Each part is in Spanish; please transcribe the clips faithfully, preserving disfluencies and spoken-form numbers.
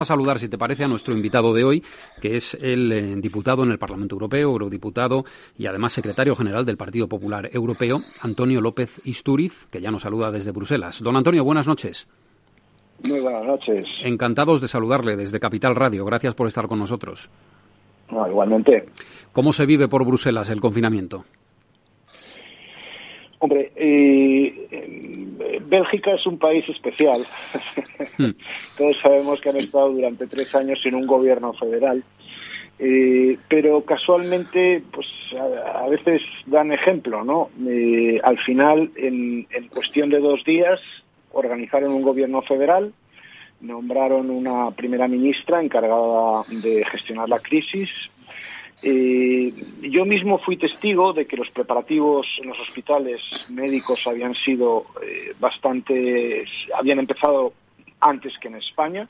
A saludar, si te parece, a nuestro invitado de hoy, que es el eh, diputado en el Parlamento Europeo, eurodiputado y además secretario general del Partido Popular Europeo, Antonio López Istúriz, que ya nos saluda desde Bruselas. Don Antonio, buenas noches. Muy buenas noches. Encantados de saludarle desde Capital Radio. Gracias por estar con nosotros. No, igualmente. ¿Cómo se vive por Bruselas el confinamiento? Hombre, eh, Bélgica es un país especial. Hmm. Todos sabemos que han estado durante tres años sin un gobierno federal, eh, pero casualmente, pues a, a veces dan ejemplo, ¿no? Eh, al final, en, en cuestión de dos días, organizaron un gobierno federal, nombraron una primera ministra encargada de gestionar la crisis. Eh, yo mismo fui testigo de que los preparativos en los hospitales médicos habían sido eh, bastante, habían empezado antes que en España,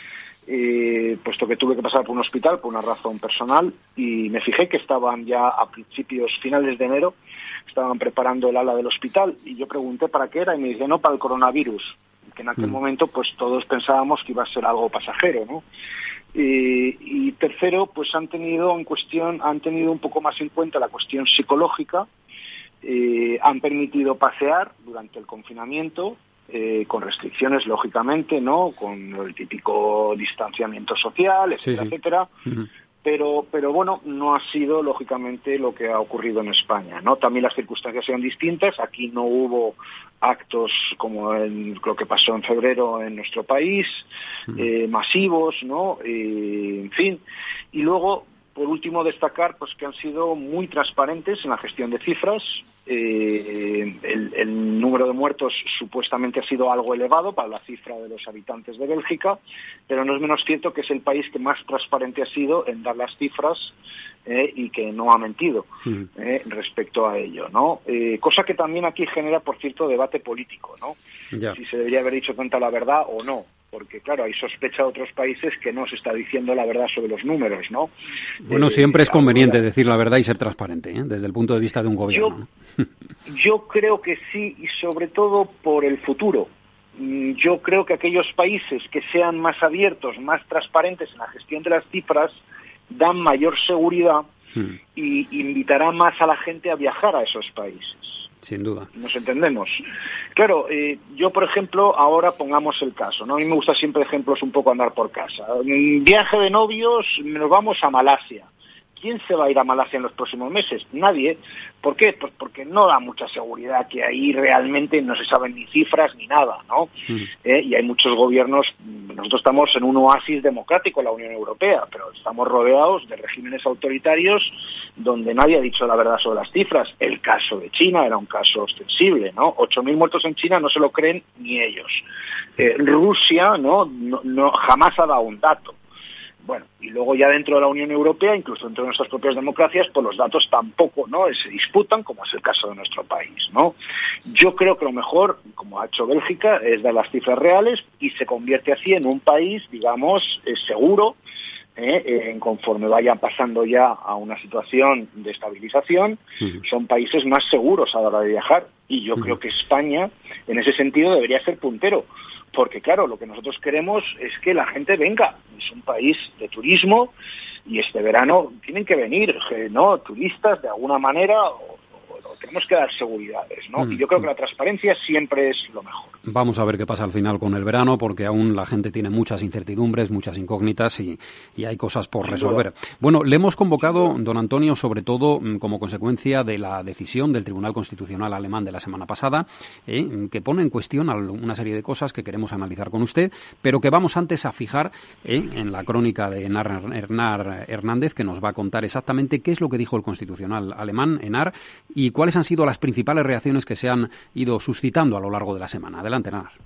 eh, puesto que tuve que pasar por un hospital por una razón personal y me fijé que estaban ya a principios, finales de enero, estaban preparando el ala del hospital y yo pregunté para qué era y me dice no, para el coronavirus, que en aquel mm. momento pues todos pensábamos que iba a ser algo pasajero, ¿no? Eh, y tercero, pues han tenido en cuestión, han tenido un poco más en cuenta la cuestión psicológica, eh, han permitido pasear durante el confinamiento, eh, con restricciones, lógicamente, ¿no? Con el típico distanciamiento social, etcétera, sí, sí. etcétera. Uh-huh. Pero, pero bueno, no ha sido, lógicamente, lo que ha ocurrido en España, ¿no? También las circunstancias eran distintas. Aquí no hubo actos como en lo que pasó en febrero en nuestro país, uh-huh. eh, masivos, ¿no? Eh, en fin. Y luego, por último, destacar pues que han sido muy transparentes en la gestión de cifras. Eh, el, el número de muertos supuestamente ha sido algo elevado para la cifra de los habitantes de Bélgica, pero no es menos cierto que es el país que más transparente ha sido en dar las cifras eh, y que no ha mentido eh, respecto a ello, ¿no? Eh, cosa que también aquí genera, por cierto, debate político, ¿no? Ya. Si se debería haber dicho tanta la verdad o no. Porque, claro, hay sospecha de otros países que no se está diciendo la verdad sobre los números, ¿no? Bueno, eh, siempre es conveniente ahora, decir la verdad y ser transparente, ¿eh? Desde el punto de vista de un gobierno. Yo, ¿no? yo creo que sí, y sobre todo por el futuro. Yo creo que aquellos países que sean más abiertos, más transparentes en la gestión de las cifras, dan mayor seguridad hmm. y invitarán más a la gente a viajar a esos países. Sin duda. Nos entendemos. Claro, eh, yo, por ejemplo, ahora pongamos el caso, ¿no? A mí me gusta siempre ejemplos un poco andar por casa. En viaje de novios nos vamos a Malasia. ¿Quién se va a ir a Malasia en los próximos meses? Nadie. ¿Por qué? Pues porque no da mucha seguridad, que ahí realmente no se saben ni cifras ni nada, ¿no? Mm. Eh, y hay muchos gobiernos, nosotros estamos en un oasis democrático en la Unión Europea, pero estamos rodeados de regímenes autoritarios donde nadie ha dicho la verdad sobre las cifras. El caso de China era un caso ostensible, ¿no? ocho mil muertos en China no se lo creen ni ellos. Eh, Rusia, ¿no? No, no jamás ha dado un dato. Bueno, y luego ya dentro de la Unión Europea, incluso dentro de nuestras propias democracias, pues los datos tampoco, ¿no? Se disputan, como es el caso de nuestro país, ¿no? Yo creo que lo mejor, como ha hecho Bélgica, es dar las cifras reales y se convierte así en un país, digamos, eh, seguro, eh, eh, conforme vayan pasando ya a una situación de estabilización, uh-huh. son países más seguros a la hora de viajar. Y yo uh-huh. creo que España, en ese sentido, debería ser puntero. Porque, claro, lo que nosotros queremos es que la gente venga. Es un país de turismo y este verano tienen que venir, ¿no? Turistas de alguna manera, o, o tenemos que dar seguridades, ¿no? Mm. Y yo creo que la transparencia siempre es lo mejor. Vamos a ver qué pasa al final con el verano, porque aún la gente tiene muchas incertidumbres, muchas incógnitas y, y hay cosas por resolver. Bueno, le hemos convocado, don Antonio, sobre todo como consecuencia de la decisión del Tribunal Constitucional alemán de la semana pasada, eh, que pone en cuestión una serie de cosas que queremos analizar con usted, pero que vamos antes a fijar eh, en la crónica de Enar, Enar Hernández, que nos va a contar exactamente qué es lo que dijo el Constitucional alemán, Enar, y cuáles han sido las principales reacciones que se han ido suscitando a lo largo de la semana. Adelante.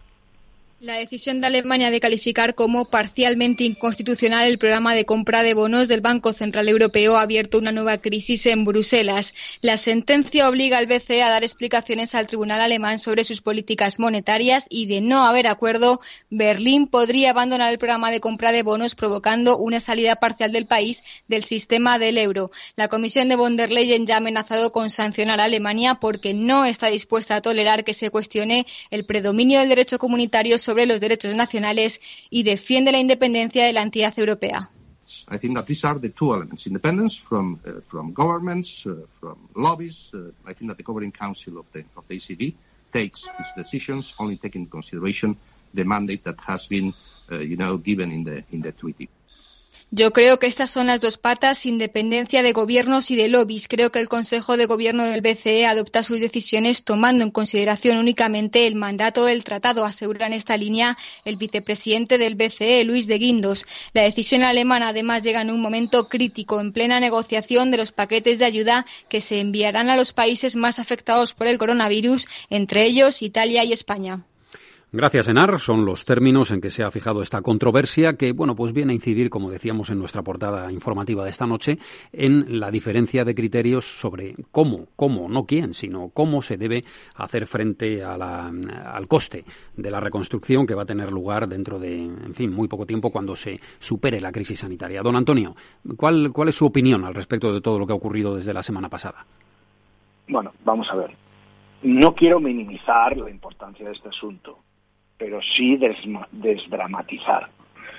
La decisión de Alemania de calificar como parcialmente inconstitucional el programa de compra de bonos del Banco Central Europeo ha abierto una nueva crisis en Bruselas. La sentencia obliga al B C E a dar explicaciones al tribunal alemán sobre sus políticas monetarias y, de no haber acuerdo, Berlín podría abandonar el programa de compra de bonos, provocando una salida parcial del país del sistema del euro. La Comisión de von der Leyen ya ha amenazado con sancionar a Alemania porque no está dispuesta a tolerar que se cuestione el predominio del derecho comunitario sobre sobre los derechos nacionales y defiende la independencia de la entidad europea. I think that these are the two elements: independence from uh, from governments, uh, from lobbies. Uh, I think that the Governing Council of the of the E C B takes its decisions only taking into consideration the mandate that has been, uh, you know, given in the in the treaty. Yo creo que estas son las dos patas, independencia de gobiernos y de lobbies. Creo que el Consejo de Gobierno del B C E adopta sus decisiones tomando en consideración únicamente el mandato del tratado, asegura en esta línea el vicepresidente del B C E, Luis de Guindos. La decisión alemana además llega en un momento crítico, en plena negociación de los paquetes de ayuda que se enviarán a los países más afectados por el coronavirus, entre ellos Italia y España. Gracias, Enar. Son los términos en que se ha fijado esta controversia que, bueno, pues viene a incidir, como decíamos en nuestra portada informativa de esta noche, en la diferencia de criterios sobre cómo, cómo, no quién, sino cómo se debe hacer frente a la, al coste de la reconstrucción que va a tener lugar dentro de, en fin, muy poco tiempo cuando se supere la crisis sanitaria. Don Antonio, ¿cuál, cuál es su opinión al respecto de todo lo que ha ocurrido desde la semana pasada? Bueno, vamos a ver. No quiero minimizar la importancia de este asunto, pero sí desma- desdramatizar.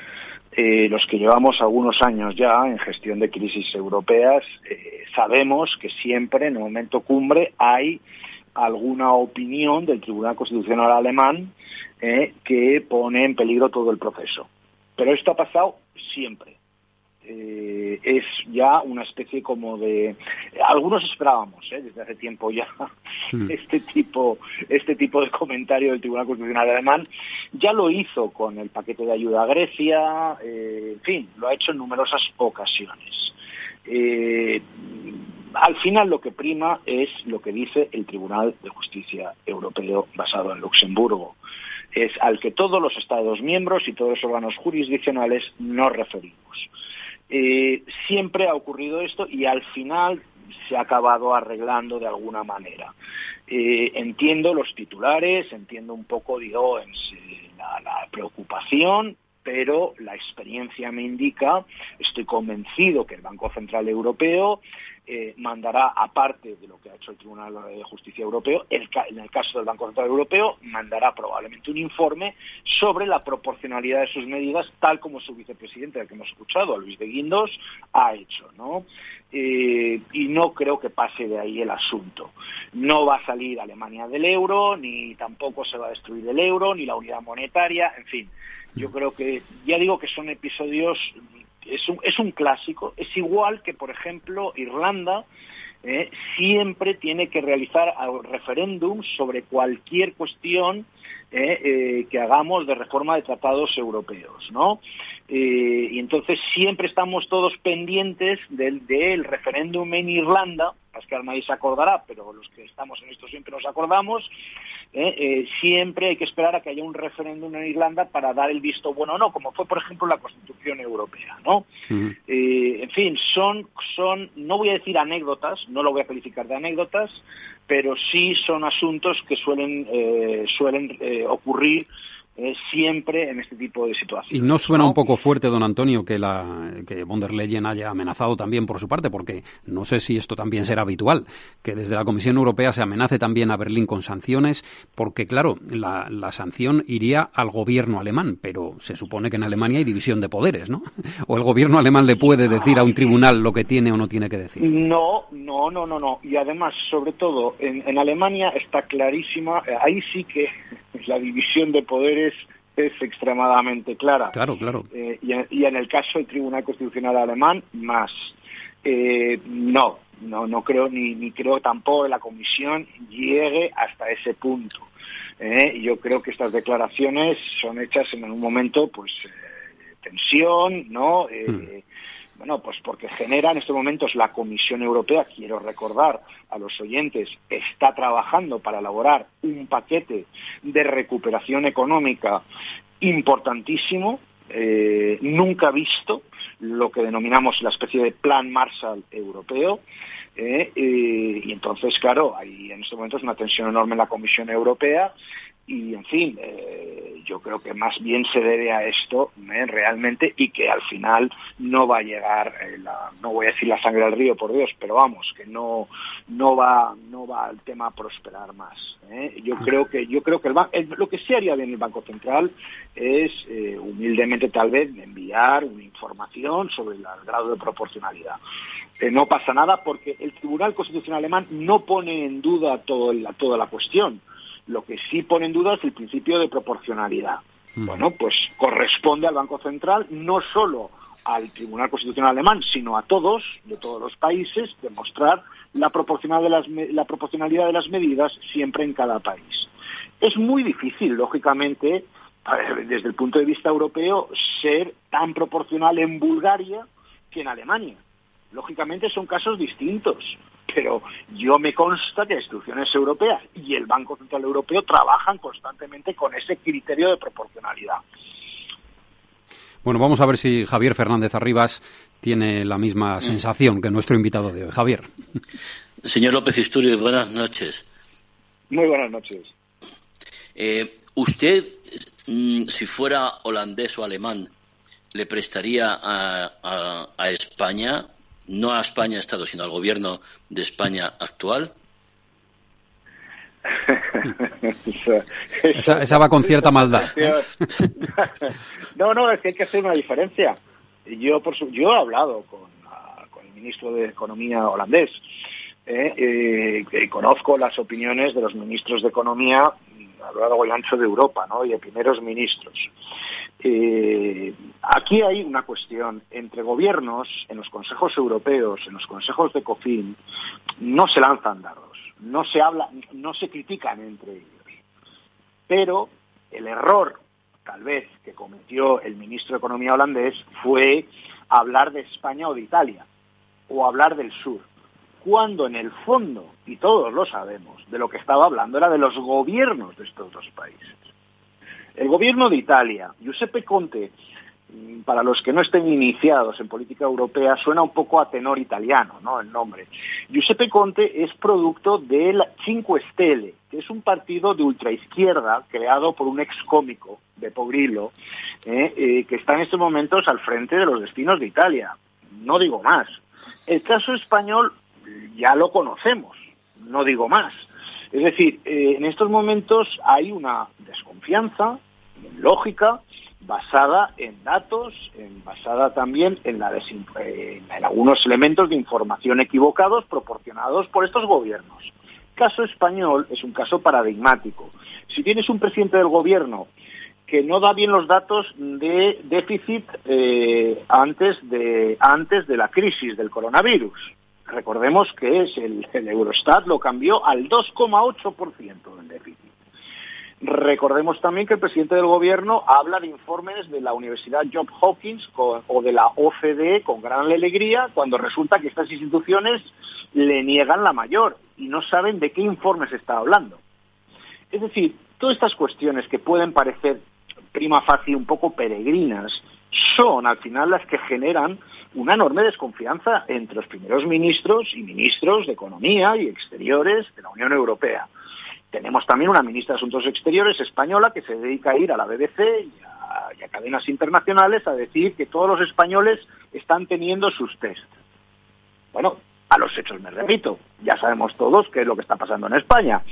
Eh, los que llevamos algunos años ya en gestión de crisis europeas eh, sabemos que siempre en el momento cumbre hay alguna opinión del Tribunal Constitucional alemán eh, que pone en peligro todo el proceso. Pero esto ha pasado siempre. Eh, es ya una especie como de... Algunos esperábamos, eh, desde hace tiempo ya, mm. este tipo este tipo de comentario del Tribunal Constitucional alemán. Ya lo hizo con el paquete de ayuda a Grecia, eh, en fin, lo ha hecho en numerosas ocasiones. Eh, al final lo que prima es lo que dice el Tribunal de Justicia Europeo basado en Luxemburgo. Es al que todos los Estados miembros y todos los órganos jurisdiccionales nos referimos. Eh, siempre ha ocurrido esto y al final se ha acabado arreglando de alguna manera. Eh, entiendo los titulares, entiendo un poco, digo, en, la, la preocupación, pero la experiencia me indica, estoy convencido que el Banco Central Europeo eh, mandará, aparte de lo que ha hecho el Tribunal de Justicia Europeo, el, en el caso del Banco Central Europeo, mandará probablemente un informe sobre la proporcionalidad de sus medidas, tal como su vicepresidente, al que hemos escuchado, a Luis de Guindos, ha hecho, ¿no? Eh, y no creo que pase de ahí el asunto. No va a salir Alemania del euro, ni tampoco se va a destruir el euro, ni la unidad monetaria, en fin. Yo creo que, ya digo que son episodios, es un, es un clásico, es igual que, por ejemplo, Irlanda eh, siempre tiene que realizar referéndums sobre cualquier cuestión eh, eh, que hagamos de reforma de tratados europeos, ¿no? Eh, y entonces siempre estamos todos pendientes del, del referéndum en Irlanda, es que nadie se acordará, pero los que estamos en esto siempre nos acordamos, eh, eh, siempre hay que esperar a que haya un referéndum en Irlanda para dar el visto bueno o no, como fue, por ejemplo, la Constitución Europea, ¿no? Uh-huh. Eh, en fin, son, son, no voy a decir anécdotas, no lo voy a calificar de anécdotas, pero sí son asuntos que suelen, eh, suelen eh, ocurrir Eh, siempre en este tipo de situaciones. ¿Y no suena ¿no? un poco fuerte, don Antonio, que la que von der Leyen haya amenazado también por su parte? Porque no sé si esto también será habitual, que desde la Comisión Europea se amenace también a Berlín con sanciones, porque claro, la, la sanción iría al gobierno alemán, pero se supone que en Alemania hay división de poderes, ¿no? ¿O el gobierno alemán le puede decir a un tribunal lo que tiene o no tiene que decir? No, no, no, no, no. Y además, sobre todo, en, en Alemania está clarísima, ahí sí que la división de poderes es extremadamente clara. Claro, claro. Eh, y, en, y en el caso del Tribunal Constitucional alemán, más. Eh, no, no, no creo ni, ni creo tampoco que la Comisión llegue hasta ese punto. Eh, yo creo que estas declaraciones son hechas en un momento, pues, eh, tensión, ¿no? Eh, hmm. Bueno, pues porque genera en estos momentos la Comisión Europea, quiero recordar a los oyentes, está trabajando para elaborar un paquete de recuperación económica importantísimo, eh, nunca visto, lo que denominamos la especie de Plan Marshall europeo, eh, eh, y entonces, claro, hay en estos momentos una tensión enorme en la Comisión Europea, y, en fin, eh, yo creo que más bien se debe a esto eh, realmente, y que al final no va a llegar, eh, la, no voy a decir la sangre al río, por Dios, pero vamos, que no no va no va el tema a prosperar más. ¿eh? Yo creo que yo creo que el, el, lo que sí haría bien el Banco Central es, eh, humildemente tal vez, enviar una información sobre el grado de proporcionalidad. Eh, no pasa nada porque el Tribunal Constitucional alemán no pone en duda todo la, toda la cuestión. Lo que sí pone en duda es el principio de proporcionalidad. Mm. Bueno, pues corresponde al Banco Central, no solo al Tribunal Constitucional alemán, sino a todos, de todos los países, demostrar la proporcionalidad de las, la proporcionalidad de las medidas siempre en cada país. Es muy difícil, lógicamente, desde el punto de vista europeo, ser tan proporcional en Bulgaria que en Alemania. Lógicamente son casos distintos, pero yo me consta que las instituciones europeas y el Banco Central Europeo trabajan constantemente con ese criterio de proporcionalidad. Bueno, vamos a ver si Javier Fernández Arribas tiene la misma sensación que nuestro invitado de hoy. Javier. Señor López Istúriz, buenas noches. Muy buenas noches. Eh, ¿Usted, si fuera holandés o alemán, le prestaría a, a, a España, no a España Estado, sino al gobierno de España actual? esa, esa, esa va con cierta maldad. No, no, es que hay que hacer una diferencia. Yo, por su, yo he hablado con, uh, con el ministro de Economía holandés. Eh, eh, eh, conozco las opiniones de los ministros de Economía a lo largo y ancho de Europa, ¿no? Y de primeros ministros. Eh, aquí hay una cuestión entre gobiernos, en los consejos europeos, en los consejos de Ecofin, no se lanzan dardos, no se habla, no se critican entre ellos. Pero el error, tal vez, que cometió el ministro de Economía holandés fue hablar de España o de Italia, o hablar del sur, cuando en el fondo, y todos lo sabemos, de lo que estaba hablando era de los gobiernos de estos dos países. El gobierno de Italia, Giuseppe Conte, para los que no estén iniciados en política europea, suena un poco a tenor italiano, ¿no?, el nombre. Giuseppe Conte es producto del Cinque Stelle, que es un partido de ultraizquierda creado por un ex cómico, Beppe Grillo, eh, eh, que está en estos momentos al frente de los destinos de Italia. No digo más. El caso español ya lo conocemos, no digo más. Es decir, eh, en estos momentos hay una desconfianza lógica basada en datos, en, basada también en, la desin- en, en algunos elementos de información equivocados proporcionados por estos gobiernos. El caso español es un caso paradigmático. Si tienes un presidente del gobierno que no da bien los datos de déficit eh, antes de antes de la crisis del coronavirus. Recordemos que es el, el Eurostat lo cambió al dos coma ocho por ciento del déficit. Recordemos también que el presidente del gobierno habla de informes de la Universidad Johns Hopkins con, o de la O C D E con gran alegría, cuando resulta que estas instituciones le niegan la mayor y no saben de qué informes está hablando. Es decir, todas estas cuestiones que pueden parecer prima facie un poco peregrinas son al final las que generan una enorme desconfianza entre los primeros ministros y ministros de Economía y Exteriores de la Unión Europea. Tenemos también una ministra de Asuntos Exteriores española que se dedica a ir a la B B C y a, y a cadenas internacionales a decir que todos los españoles están teniendo sus test. Bueno, a los hechos me remito. Ya sabemos todos qué es lo que está pasando en España.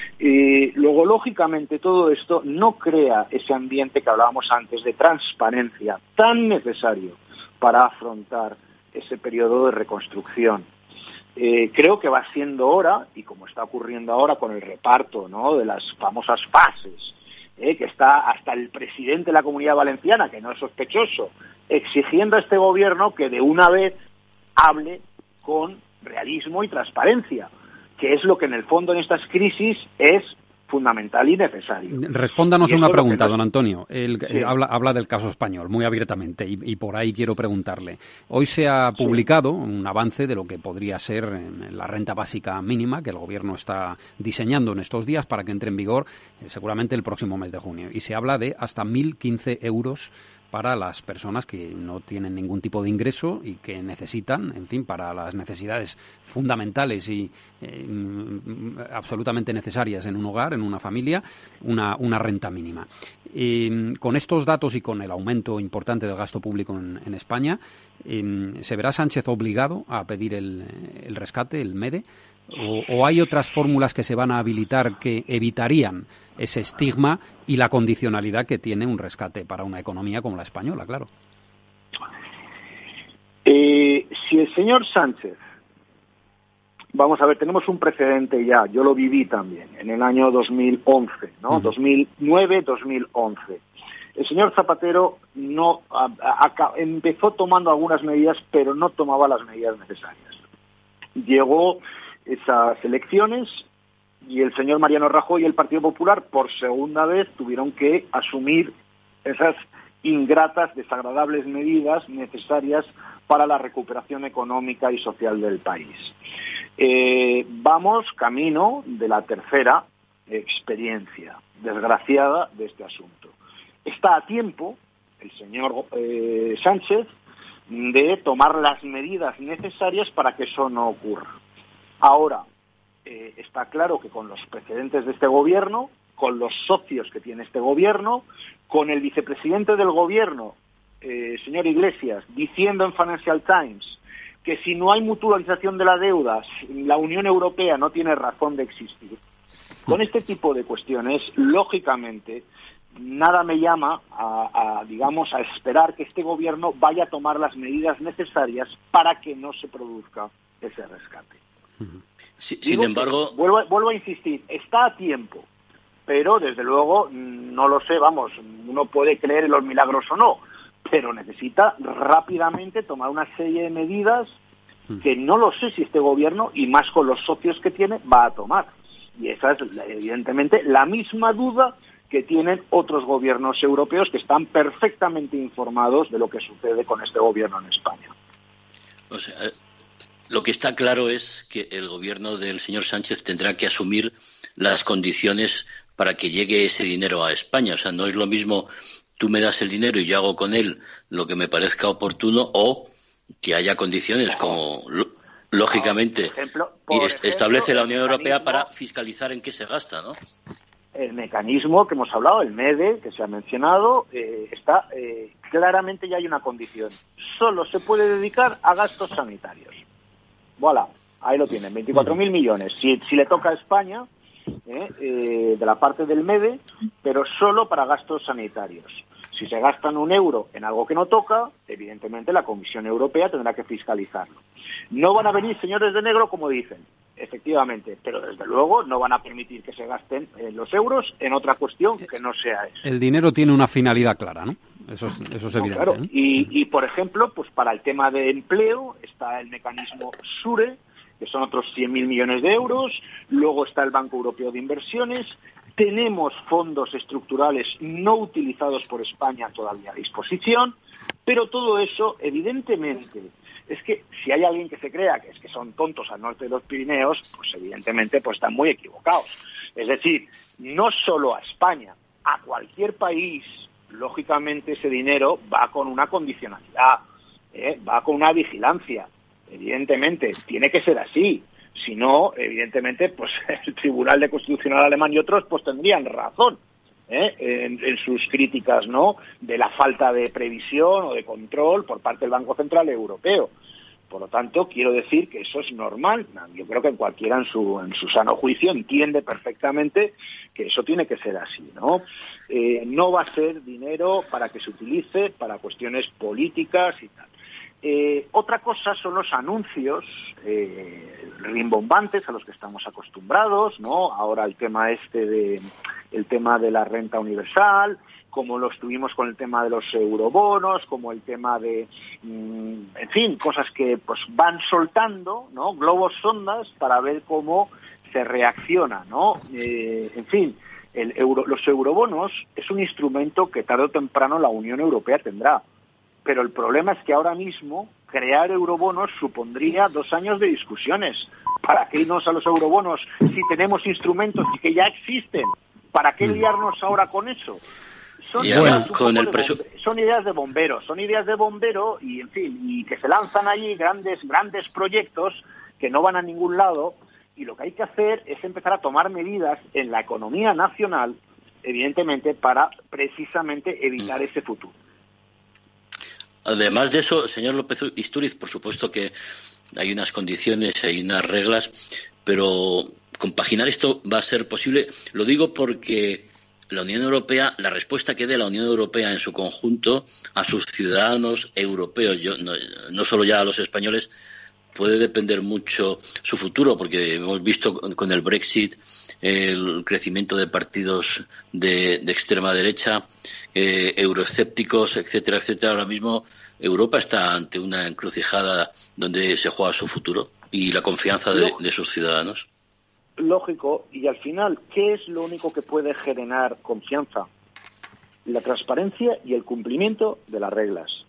Y luego, lógicamente, todo esto no crea ese ambiente que hablábamos antes de transparencia tan necesario para afrontar ese periodo de reconstrucción. Eh, creo que va siendo hora, y como está ocurriendo ahora con el reparto, ¿no?, de las famosas fases, eh, que está hasta el presidente de la Comunidad Valenciana, que no es sospechoso, exigiendo a este gobierno que de una vez hable con realismo y transparencia, que es lo que en el fondo en estas crisis es fundamental y necesario. Respóndanos y a una no pregunta, es... don Antonio. Él sí. eh, habla, habla del caso español muy abiertamente y, y por ahí quiero preguntarle. Hoy se ha publicado sí. un avance de lo que podría ser en la renta básica mínima que el Gobierno está diseñando en estos días para que entre en vigor eh, seguramente el próximo mes de junio. Y se habla de hasta mil quince euros para las personas que no tienen ningún tipo de ingreso y que necesitan, en fin, para las necesidades fundamentales y eh, absolutamente necesarias en un hogar, en una familia, una, una renta mínima. Eh, con estos datos y con el aumento importante del gasto público en, en España, eh, ¿se verá Sánchez obligado a pedir el, el rescate, el MEDE? O, ¿O hay otras fórmulas que se van a habilitar que evitarían ese estigma y la condicionalidad que tiene un rescate para una economía como la española, claro? Eh, si el señor Sánchez, vamos a ver, tenemos un precedente ya, yo lo viví también, en el año dos mil once, ¿no? Uh-huh. dos mil nueve dos mil once. El señor Zapatero no a, a, a, empezó tomando algunas medidas, pero no tomaba las medidas necesarias. Llegó esas elecciones y el señor Mariano Rajoy y el Partido Popular por segunda vez tuvieron que asumir esas ingratas, desagradables medidas necesarias para la recuperación económica y social del país. Eh, vamos camino de la tercera experiencia desgraciada de este asunto. Está a tiempo el señor eh, Sánchez de tomar las medidas necesarias para que eso no ocurra. Ahora, eh, está claro que con los precedentes de este gobierno, con los socios que tiene este gobierno, con el vicepresidente del gobierno, eh, señor Iglesias, diciendo en Financial Times que si no hay mutualización de la deuda, la Unión Europea no tiene razón de existir. Con este tipo de cuestiones, lógicamente, nada me llama a, a, digamos, a esperar que este gobierno vaya a tomar las medidas necesarias para que no se produzca ese rescate. Sí, sin embargo, que, vuelvo, vuelvo a insistir, está a tiempo, pero desde luego no lo sé, vamos, uno puede creer en los milagros o no, pero necesita rápidamente tomar una serie de medidas que no lo sé si este gobierno, y más con los socios que tiene, va a tomar. Y esa es, evidentemente, la misma duda que tienen otros gobiernos europeos que están perfectamente informados de lo que sucede con este gobierno en España. O sea, lo que está claro es que el gobierno del señor Sánchez tendrá que asumir las condiciones para que llegue ese dinero a España. O sea, no es lo mismo tú me das el dinero y yo hago con él lo que me parezca oportuno, o que haya condiciones como, lógicamente, por ejemplo, por por ejemplo, establece la Unión Europea mecanismo, para fiscalizar en qué se gasta, ¿no? El mecanismo que hemos hablado, el MEDE, que se ha mencionado, eh, está eh, claramente ya hay una condición. Solo se puede dedicar a gastos sanitarios. Voilà, ahí lo tienen, veinticuatro mil millones. Si, si le toca a España, eh, eh, de la parte del MEDE, pero solo para gastos sanitarios. Si se gastan un euro en algo que no toca, evidentemente la Comisión Europea tendrá que fiscalizarlo. No van a venir señores de negro, como dicen, efectivamente, pero desde luego no van a permitir que se gasten eh, los euros en otra cuestión que no sea eso. El dinero tiene una finalidad clara, ¿no? Eso es, eso es evidente. No, claro. ¿eh? Y, y, por ejemplo, pues para el tema de empleo está el mecanismo SURE, que son otros cien mil millones de euros, luego está el Banco Europeo de Inversiones, tenemos fondos estructurales no utilizados por España todavía a disposición, pero todo eso, evidentemente, es que si hay alguien que se crea que es que son tontos al norte de los Pirineos, pues evidentemente pues están muy equivocados. Es decir, no solo a España, a cualquier país, lógicamente ese dinero va con una condicionalidad, ¿eh? va con una vigilancia. Evidentemente, tiene que ser así. Si no, evidentemente, pues el Tribunal de Constitucional alemán y otros pues tendrían razón ¿eh? en, en sus críticas, ¿no?, de la falta de previsión o de control por parte del Banco Central Europeo. Por lo tanto, quiero decir que eso es normal. Yo creo que cualquiera en su en su sano juicio entiende perfectamente que eso tiene que ser así, ¿no? Eh, no va a ser dinero para que se utilice para cuestiones políticas y tal. Eh, otra cosa son los anuncios eh, rimbombantes a los que estamos acostumbrados, ¿no? Ahora el tema este de el tema de la renta universal, como lo estuvimos con el tema de los eurobonos, como el tema de, mmm, en fin, cosas que pues van soltando, ¿no?, globos sondas para ver cómo se reacciona, ¿no? Eh, en fin, el euro, los eurobonos es un instrumento que tarde o temprano la Unión Europea tendrá. Pero el problema es que ahora mismo crear eurobonos supondría dos años de discusiones. ¿Para qué irnos a los eurobonos si tenemos instrumentos que ya existen? ¿Para qué liarnos ahora con eso? son, yeah, ideas con el presu- bombe, son ideas de bombero, son ideas de bombero y, en fin, y que se lanzan allí grandes, grandes proyectos que no van a ningún lado, y lo que hay que hacer es empezar a tomar medidas en la economía nacional, evidentemente, para precisamente evitar ese futuro. Además de eso, señor López Istúriz, por supuesto que hay unas condiciones, hay unas reglas, pero compaginar esto va a ser posible. Lo digo porque la Unión Europea, la respuesta que dé la Unión Europea en su conjunto a sus ciudadanos europeos, yo, no, no solo ya a los españoles, puede depender mucho su futuro, porque hemos visto con el Brexit el crecimiento de partidos de, de extrema derecha, eh, euroescépticos, etcétera, etcétera. Ahora mismo Europa está ante una encrucijada donde se juega su futuro y la confianza de, de sus ciudadanos. Lógico, y al final, ¿qué es lo único que puede generar confianza? La transparencia y el cumplimiento de las reglas.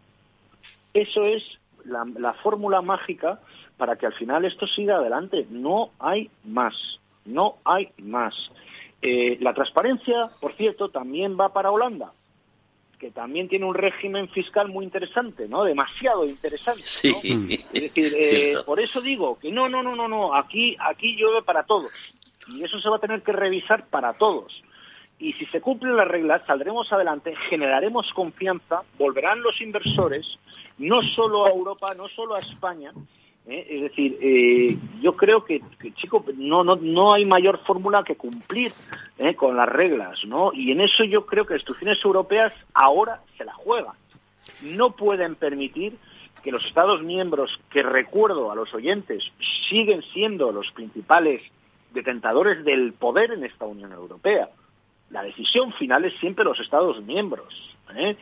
Eso es la, la fórmula mágica para que al final esto siga adelante. No hay más, no hay más. Eh, la transparencia, por cierto, también va para Holanda, que también tiene un régimen fiscal muy interesante, ¿no? Demasiado interesante, ¿no? Sí. Es decir, eh, por eso digo que no, no, no, no, no, aquí, aquí llueve para todos, y eso se va a tener que revisar para todos. Y si se cumplen las reglas, saldremos adelante, generaremos confianza, volverán los inversores, no solo a Europa, no solo a España. ¿eh? Es decir, eh, yo creo que, que chico, no, no, no hay mayor fórmula que cumplir ¿eh? con las reglas, ¿no? Y en eso yo creo que las instituciones europeas ahora se la juegan. No pueden permitir que los Estados miembros, que recuerdo a los oyentes, siguen siendo los principales detentadores del poder en esta Unión Europea. La decisión final es siempre los Estados miembros, ¿eh?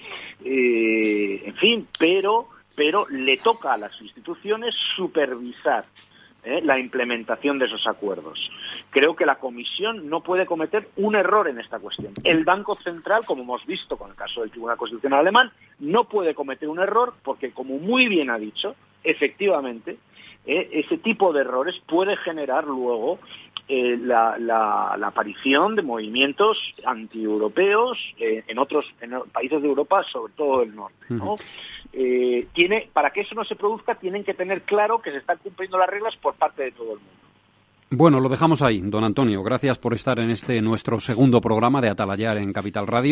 Eh, en fin, pero, pero le toca a las instituciones supervisar ¿eh? la implementación de esos acuerdos. Creo que la Comisión no puede cometer un error en esta cuestión. El Banco Central, como hemos visto con el caso del Tribunal Constitucional alemán, no puede cometer un error porque, como muy bien ha dicho, efectivamente, ¿eh? ese tipo de errores puede generar luego Eh, la, la, la aparición de movimientos antieuropeos eh, en otros en países de Europa, sobre todo del norte, ¿no? Uh-huh. Eh, tiene, para que eso no se produzca, tienen que tener claro que se están cumpliendo las reglas por parte de todo el mundo. Bueno, lo dejamos ahí, don Antonio. Gracias por estar en este nuestro segundo programa de Atalayar en Capital Radio.